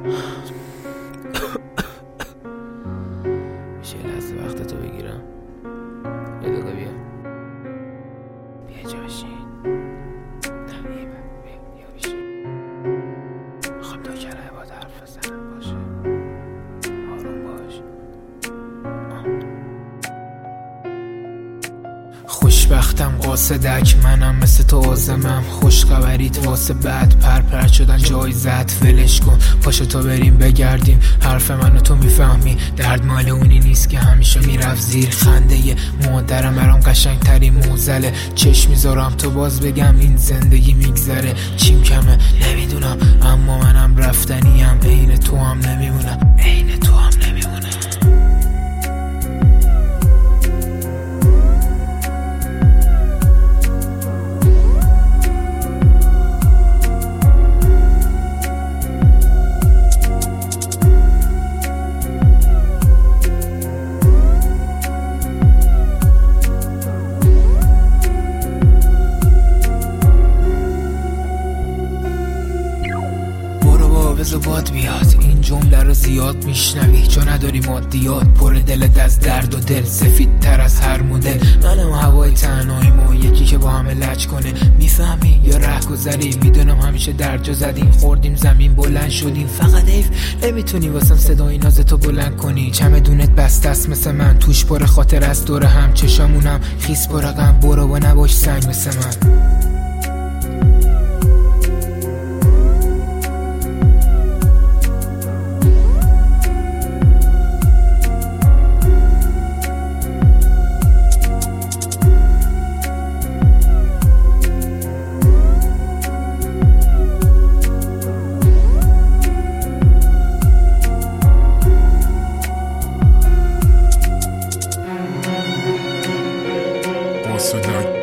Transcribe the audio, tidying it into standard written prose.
میشه یه لحظه وقتتو بگیرم؟ یه دقیقه بیا جا بشین. نه بیا بشین. میخوام 2 کلمه باهات حرف بزنم. باشه آروم باش. خوشبختم قاصدک، منم مثل تو آزمم. خوشخبریت واسه بعد پر شدن جایزت. ولش کن پاشو تا بریم بگردیم. حرف منو تو میفهمی، درد مال اونی نیست که همیشه میرفت زیر. خنده مادرم برام قشنگ ترین موزله. چشم میذارم تو باز بگم این زندگی میگذره. چیم کمه نمیدونم، اما منم رفتنیم. عین تو هم نمیمونم، عین تو هم نمیمونم. بذار باد بیاد، این جمله رو زیاد میشنوی چون نداری مادیات. پر دلت از درد و دل، سفید تر از هر مدل. منم هوای تنهاییم و یکی که با همه لج کنه. میفهمی یا رهگذری؟ میدونم همیشه درجا زدیم، خوردیم زمین بلند شدیم. فقط حیف نمیتونی واسم صدای نازتو بلند کنی. چمدونت بسته است مثل من، توش پر خاطر از دور هم. چشامونم خیس پر غم، برو و نباش سنگ مثل من. قاصدک